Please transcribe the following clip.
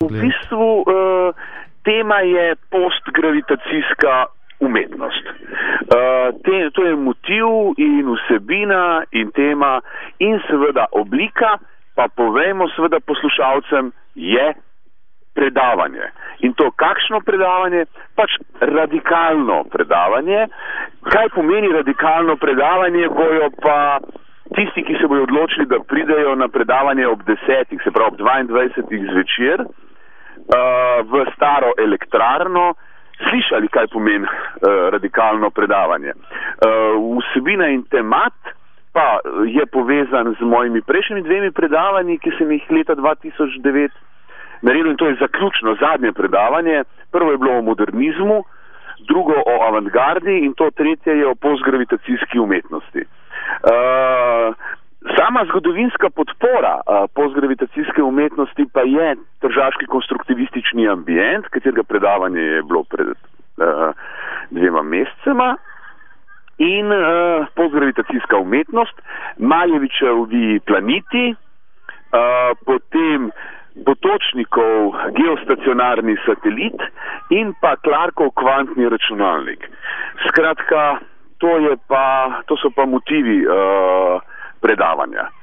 V bistvu tema je postgravitacijska umetnost. To je motiv in vsebina in tema in seveda oblika, pa povejmo seveda poslušalcem, je predavanje. In to kakšno predavanje? Pač radikalno predavanje. Kaj pomeni radikalno predavanje, bojo pa tisti, ki se bojo odločili, da pridejo na predavanje ob 10, se pravi ob 22 zvečer, v staro elektrarno, slišali, kaj pomeni radikalno predavanje. Vsebina in temat pa je povezan z mojimi prejšnjimi dvemi predavanji, ki sem jih leta 2009 naredil, in to je zaključno zadnje predavanje. Prvo je bilo o modernizmu, drugo o avantgardi in to tretje je o postgravitacijski umetnosti. Sama zgodovinska podpora postgravitacijske umetnosti pa je tržaški konstruktivistični ambient, katerega predavanje je bilo pred 2 mesecema, in postgravitacijska umetnost, Maljevičevi planeti, potem Potočnikov geostacionarni satelit in pa Clarkov kvantni računalnik. Skratka, to so pa motivi predavanja.